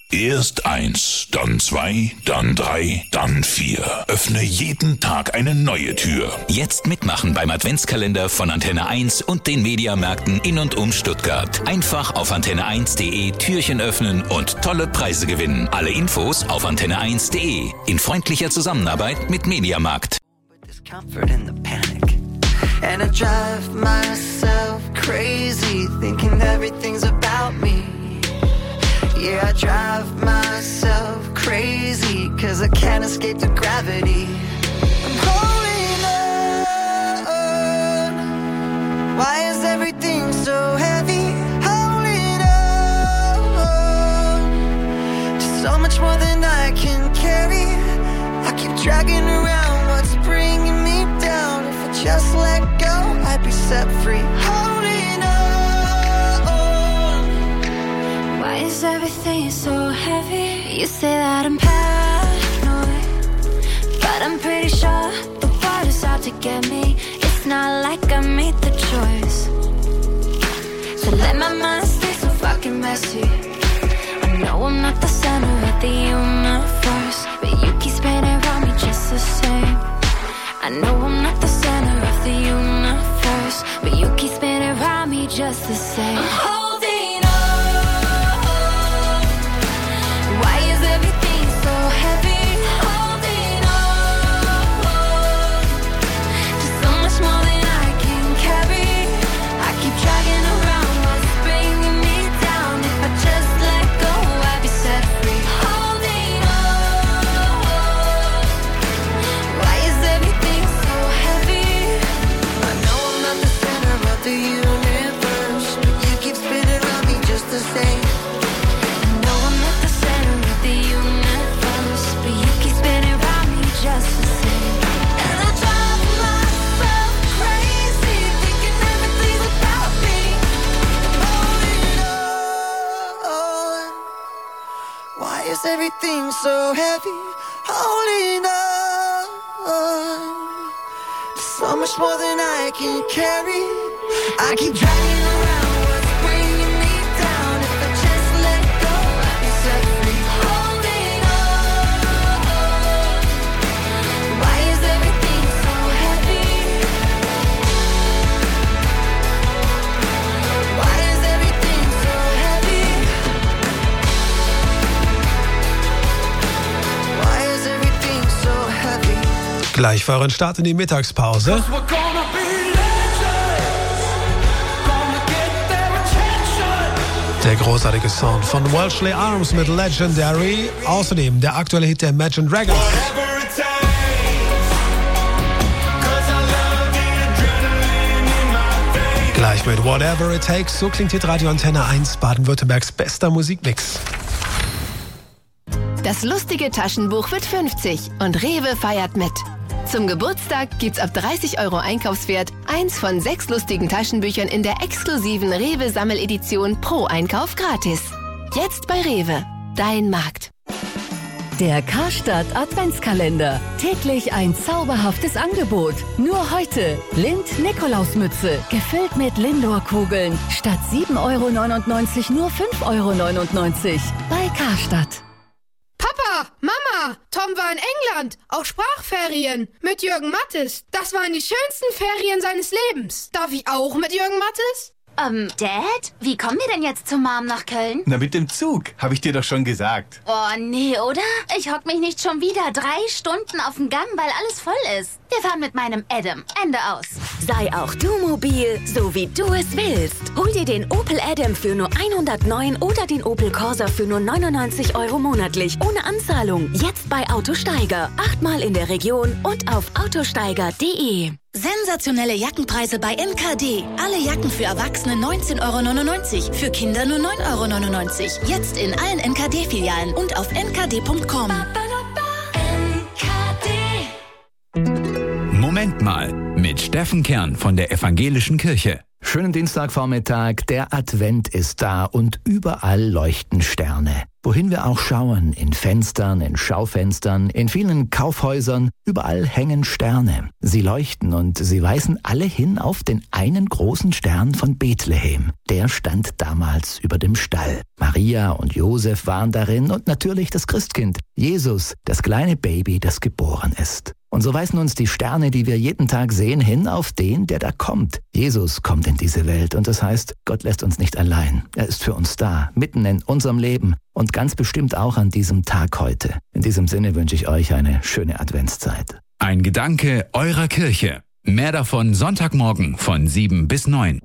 Erst 1, dann 2, dann 3, dann 4. Öffne jeden Tag eine neue Tür. Jetzt mitmachen beim Adventskalender von Antenne 1 und den Mediamärkten in und um Stuttgart. Einfach auf antenne1.de Türchen öffnen und tolle Preise gewinnen. Alle Infos auf antenne1.de. In freundlicher Zusammenarbeit mit Mediamarkt. And I drive myself crazy, thinking everything's about me. Yeah, I drive myself crazy, 'cause I can't escape the gravity. I'm holding on. Why is everything so heavy? Holding on to so much more than I can carry. I keep dragging around what's bringing me down. If I just let go, I'd be set free. Holding on. Why is everything so heavy? You say that I'm paranoid, but I'm pretty sure the world is out to get me. It's not like I made the choice, so let my mind stay so fucking messy. I know I'm not the center of the universe, but you keep spinning around me just the same. I know I'm not the center of the universe, but you keep spinning around me just the same. I'm holding on. Why is everything so heavy? Holding on to so much more than I can carry. I keep dragging around what's bringing me down. If I just let go, I'd be set free. Holding on. Why is everything so heavy? I know I'm not the center of the universe, but you keep spinning around me just the same. I know I'm not the center of the universe, but you keep spinning around me just the same. And I drive myself crazy, thinking everything's about me. Holding on. Why is everything so heavy? Holding on. So much more than I can carry. I keep dragging around what's bringing me down. If I just let go, I'd be set free. Holding on. Why is everything so heavy? Why is everything so heavy? Why is everything so heavy? Gleich vor euren Start in die Mittagspause. Der großartige Sound von Welshly Arms mit Legendary. Außerdem der aktuelle Hit der Imagine Dragons. Gleich mit Whatever It Takes. So klingt hier Radio Antenne 1, Baden-Württembergs bester Musikmix. Das lustige Taschenbuch wird 50 und Rewe feiert mit. Zum Geburtstag gibt's ab 30 € Einkaufswert 1 von 6 lustigen Taschenbüchern in der exklusiven Rewe Sammeledition pro Einkauf gratis. Jetzt bei Rewe, dein Markt. Der Karstadt Adventskalender. Täglich ein zauberhaftes Angebot. Nur heute Lind-Nikolausmütze, gefüllt mit Lindor-Kugeln. Statt 7,99 € nur 5,99 € bei Karstadt. Papa, Mama, Tom war in England, auf Sprachferien, mit Jürgen Mattes. Das waren die schönsten Ferien seines Lebens. Darf ich auch mit Jürgen Mattes? Dad, wie kommen wir denn jetzt zur Mom nach Köln? Na, mit dem Zug, habe ich dir doch schon gesagt. Oh, nee, oder? Ich hock mich nicht schon wieder 3 Stunden auf dem Gang, weil alles voll ist. Wir fahren mit meinem Adam. Ende aus. Sei auch du mobil, so wie du es willst. Hol dir den Opel Adam für nur 109 oder den Opel Corsa für nur 99 € monatlich, ohne Anzahlung. Jetzt bei Autosteiger. 8-mal in der Region und auf autosteiger.de. Sensationelle Jackenpreise bei MKD. Alle Jacken für Erwachsene 19,99 €, für Kinder nur 9,99 €. Jetzt in allen NKD-Filialen und auf nkd.com. Moment mal mit Steffen Kern von der Evangelischen Kirche. Schönen Dienstagvormittag, der Advent ist da und überall leuchten Sterne. Wohin wir auch schauen, in Fenstern, in Schaufenstern, in vielen Kaufhäusern, überall hängen Sterne. Sie leuchten und sie weisen alle hin auf den einen großen Stern von Bethlehem. Der stand damals über dem Stall. Maria und Josef waren darin und natürlich das Christkind, Jesus, das kleine Baby, das geboren ist. Und so weisen uns die Sterne, die wir jeden Tag sehen, hin auf den, der da kommt. Jesus kommt in diese Welt und das heißt, Gott lässt uns nicht allein. Er ist für uns da, mitten in unserem Leben und ganz bestimmt auch an diesem Tag heute. In diesem Sinne wünsche ich euch eine schöne Adventszeit. Ein Gedanke eurer Kirche. Mehr davon Sonntagmorgen von 7 bis 9.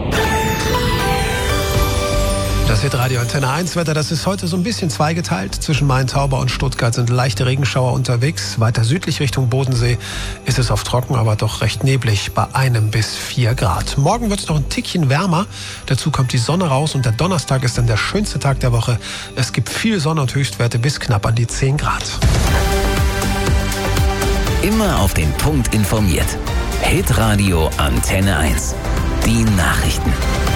Das Hitradio Antenne 1 Wetter, das ist heute so ein bisschen zweigeteilt. Zwischen Main-Tauber und Stuttgart sind leichte Regenschauer unterwegs. Weiter südlich Richtung Bodensee ist es oft trocken, aber doch recht neblig bei 1 bis 4 Grad. Morgen wird es noch ein Tickchen wärmer. Dazu kommt die Sonne raus und der Donnerstag ist dann der schönste Tag der Woche. Es gibt viel Sonne und Höchstwerte bis knapp an die 10 Grad. Immer auf den Punkt informiert. Hitradio Antenne 1. Die Nachrichten.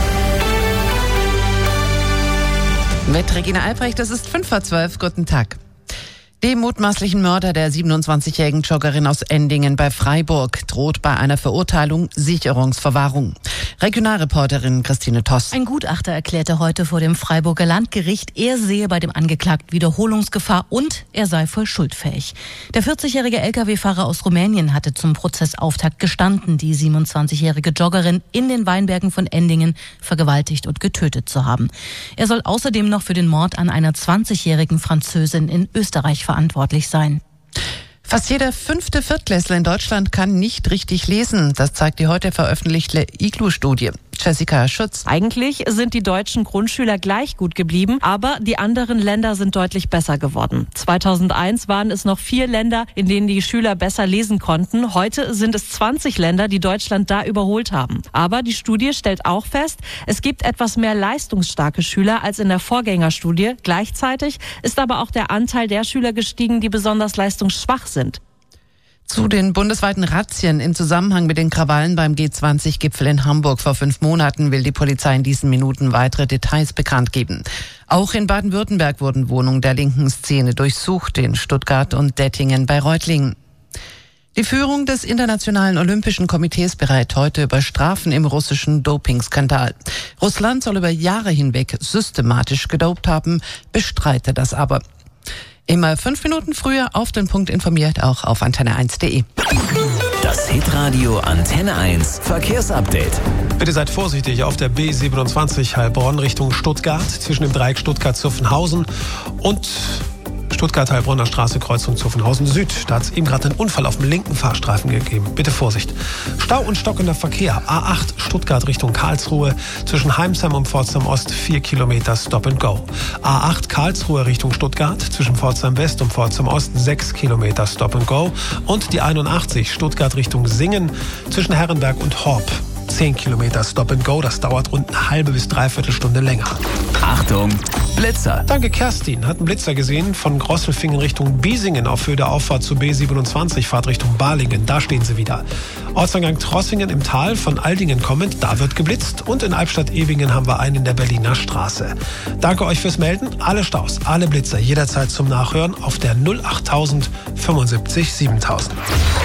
Mit Regina Albrecht, das ist 5:12. Guten Tag. Dem mutmaßlichen Mörder der 27-jährigen Joggerin aus Endingen bei Freiburg droht bei einer Verurteilung Sicherungsverwahrung. Regionalreporterin Christine Toss. Ein Gutachter erklärte heute vor dem Freiburger Landgericht, er sehe bei dem Angeklagten Wiederholungsgefahr und er sei voll schuldfähig. Der 40-jährige Lkw-Fahrer aus Rumänien hatte zum Prozessauftakt gestanden, die 27-jährige Joggerin in den Weinbergen von Endingen vergewaltigt und getötet zu haben. Er soll außerdem noch für den Mord an einer 20-jährigen Französin in Österreich verantwortlich sein. Fast jeder 5. Viertklässler in Deutschland kann nicht richtig lesen. Das zeigt die heute veröffentlichte IGLU-Studie. Jessica Schutz. Eigentlich sind die deutschen Grundschüler gleich gut geblieben, aber die anderen Länder sind deutlich besser geworden. 2001 waren es noch 4 Länder, in denen die Schüler besser lesen konnten. Heute sind es 20 Länder, die Deutschland da überholt haben. Aber die Studie stellt auch fest, es gibt etwas mehr leistungsstarke Schüler als in der Vorgängerstudie. Gleichzeitig ist aber auch der Anteil der Schüler gestiegen, die besonders leistungsschwach sind. Zu den bundesweiten Razzien im Zusammenhang mit den Krawallen beim G20-Gipfel in Hamburg vor 5 Monaten will die Polizei in diesen Minuten weitere Details bekannt geben. Auch in Baden-Württemberg wurden Wohnungen der linken Szene durchsucht, in Stuttgart und Dettingen bei Reutlingen. Die Führung des Internationalen Olympischen Komitees berät heute über Strafen im russischen Dopingskandal. Russland soll über Jahre hinweg systematisch gedopt haben, bestreitet das aber. Immer 5 Minuten früher auf den Punkt informiert, auch auf antenne1.de. Das Hitradio Antenne 1 Verkehrsupdate. Bitte seid vorsichtig auf der B27 Heilbronn Richtung Stuttgart zwischen dem Dreieck Stuttgart-Zuffenhausen und Stuttgart-Heilbronner Straße, Kreuzung Zuffenhausen Süd. Da hat es eben gerade einen Unfall auf dem linken Fahrstreifen gegeben. Bitte Vorsicht. Stau und stockender Verkehr. A8 Stuttgart Richtung Karlsruhe. Zwischen Heimsheim und Pforzheim Ost 4 Kilometer Stop and Go. A8 Karlsruhe Richtung Stuttgart. Zwischen Pforzheim West und Pforzheim Ost 6 Kilometer Stop and Go. Und die 81 Stuttgart Richtung Singen. Zwischen Herrenberg und Horb 10 Kilometer Stop and Go. Das dauert rund eine halbe bis dreiviertel Stunde länger. Achtung, Blitzer. Danke, Kerstin. Hat einen Blitzer gesehen von Grosselfingen Richtung Biesingen auf Höhe der Auffahrt zu B27, Fahrt Richtung Balingen. Da stehen sie wieder. Ortseingang Trossingen im Tal von Aldingen kommend, da wird geblitzt. Und in Albstadt-Ewingen haben wir einen in der Berliner Straße. Danke euch fürs Melden. Alle Staus, alle Blitzer jederzeit zum Nachhören auf der 08000 75 7000.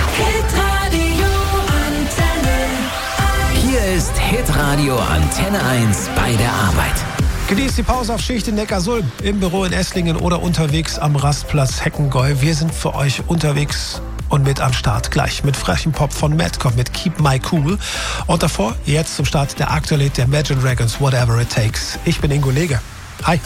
Hier ist Hitradio Antenne 1 bei der Arbeit. Genießt die Pause auf Schicht in Neckarsulm, im Büro in Esslingen oder unterwegs am Rastplatz Heckengäu. Wir sind für euch unterwegs und mit am Start gleich mit frechem Pop von Madcom mit Keep My Cool. Und davor jetzt zum Start der aktuelle Hit der Imagine Dragons, Whatever It Takes. Ich bin Ingo Lege. Hi.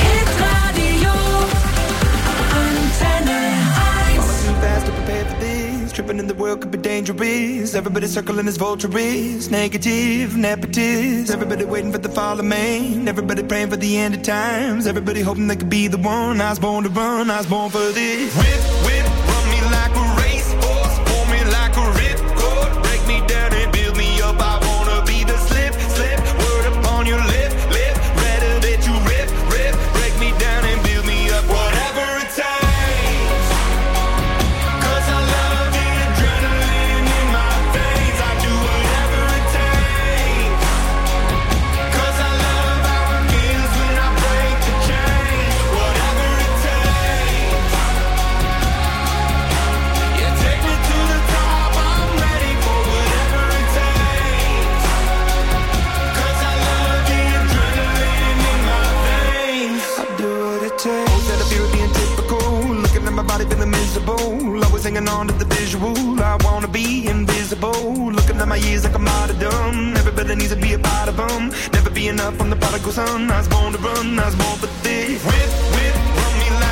Tripping in the world could be dangerous. Everybody circling as vultures. Negative, nepotist. Everybody waiting for the fall of man. Everybody praying for the end of times. Everybody hoping they could be the one. I was born to run, I was born for this. Whip, whip, run me like a racehorse. Pull me like a ripcord. Break me down and build me up. I wanna be the slip, slip. Word upon your lip, lip. Rather that you rip, rip. Break me down and build me up. Whatever it takes. What that I feel being typical. Looking at my body feeling miserable. Always hanging on to the visual. I wanna be invisible. Looking at my years like I'm martyrdom. Everybody needs to be a part of them. Never be enough from the prodigal son. I was born to run, I was born for this. With